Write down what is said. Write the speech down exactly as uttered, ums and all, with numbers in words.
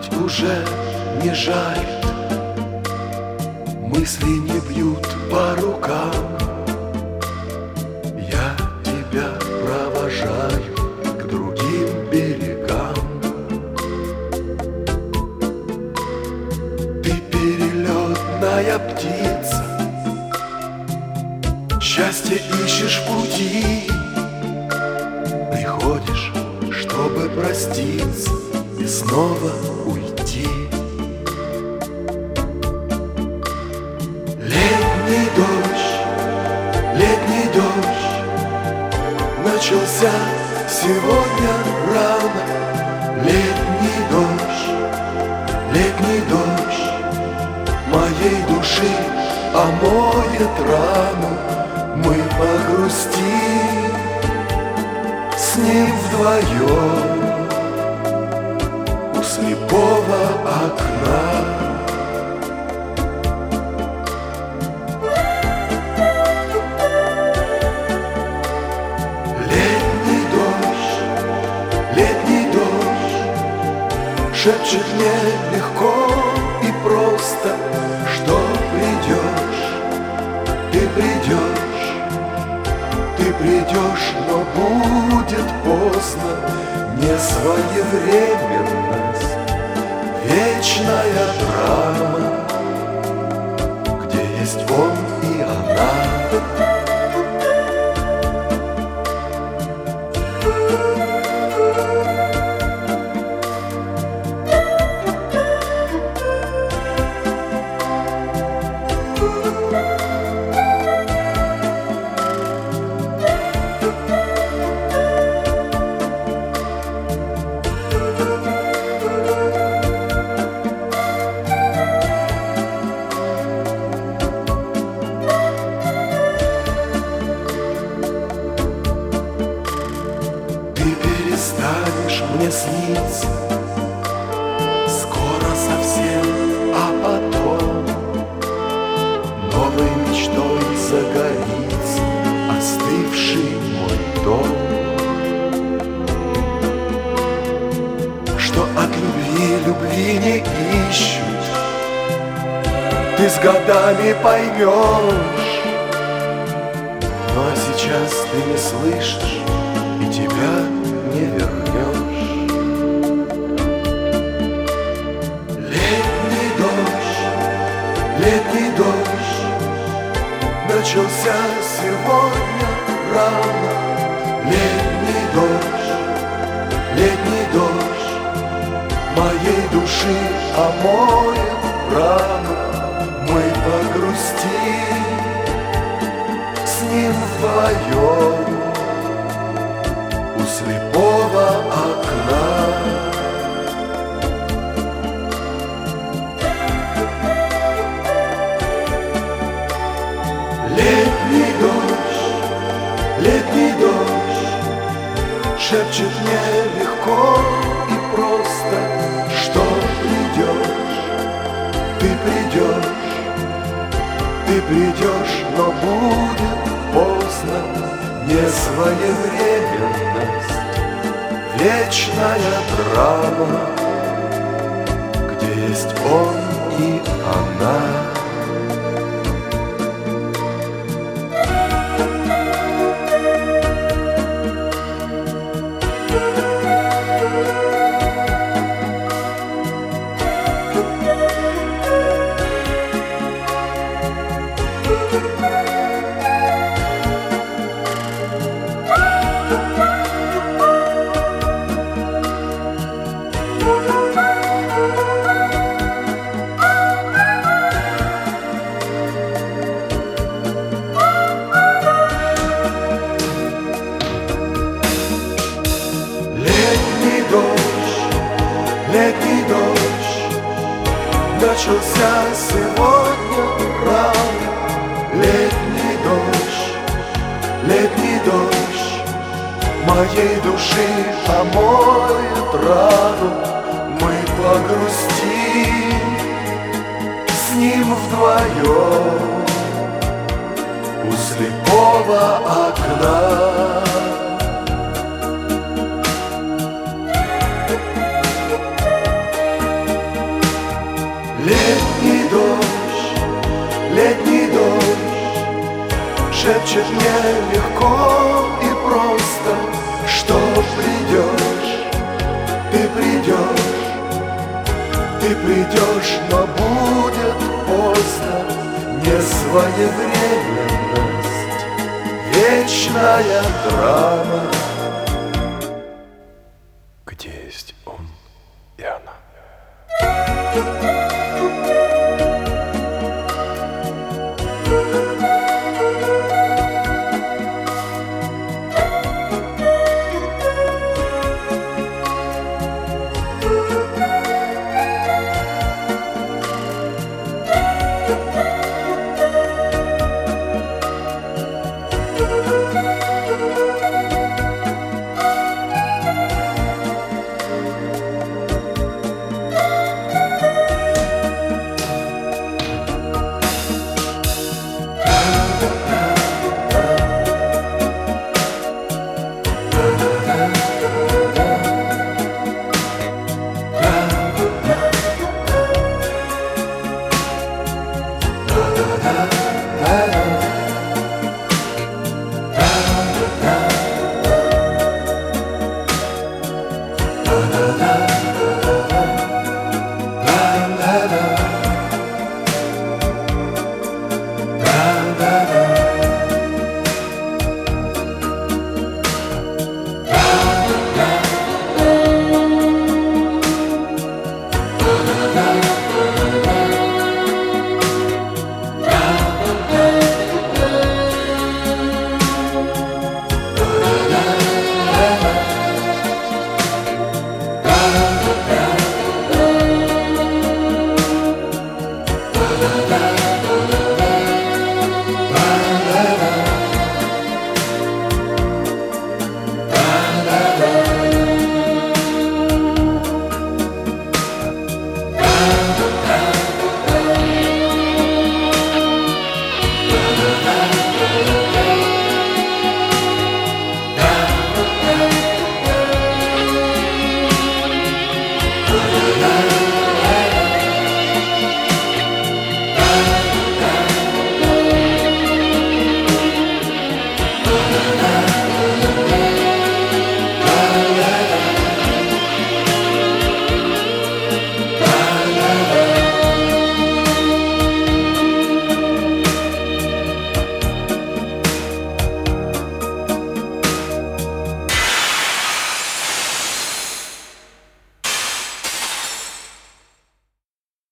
грудь уже не жарит, мысли не бьют по рукам. Я тебя провожаю к другим берегам. Ты перелетная птица, счастье ищешь в пути. Приходишь, чтобы проститься и снова уйти. Летний дождь, летний дождь начался сегодня рано. Летний дождь, летний дождь моей души омоет рану. Мы погрустим с ним вдвоем у слепого окна. Летний дождь, летний дождь шепчет мне легко и просто, что придешь, ты придешь, ты придешь, но будет поздно. Несвоевременность, вечная драма, где есть он и она. Перестанешь мне сниться скоро совсем, а потом новой мечтой загорится остывший мой дом. Что от любви любви не ищут, ты с годами поймешь. Ну а сейчас ты не слышишь и тебя не вернешь. Летний дождь, летний дождь начался сегодня рано. Летний дождь, летний дождь моей души омоет рану. Мы погрустим с ним вдвоем у слепого окна. Летний дождь, летний дождь шепчет мне легко и просто, что придешь, ты придешь, ты придешь, но будет поздно. Несвоевременность, вечная драма, где есть он и она. Летний дождь начался сегодня рано. Летний дождь, летний дождь моей души омоет рану. Мы погрустим с ним вдвоем у слепого окна. Значит, мне легко и просто, что придешь, ты придешь, ты придешь, но будет поздно. Несвоевременность, вечная драма. Где есть он и она? Thank you.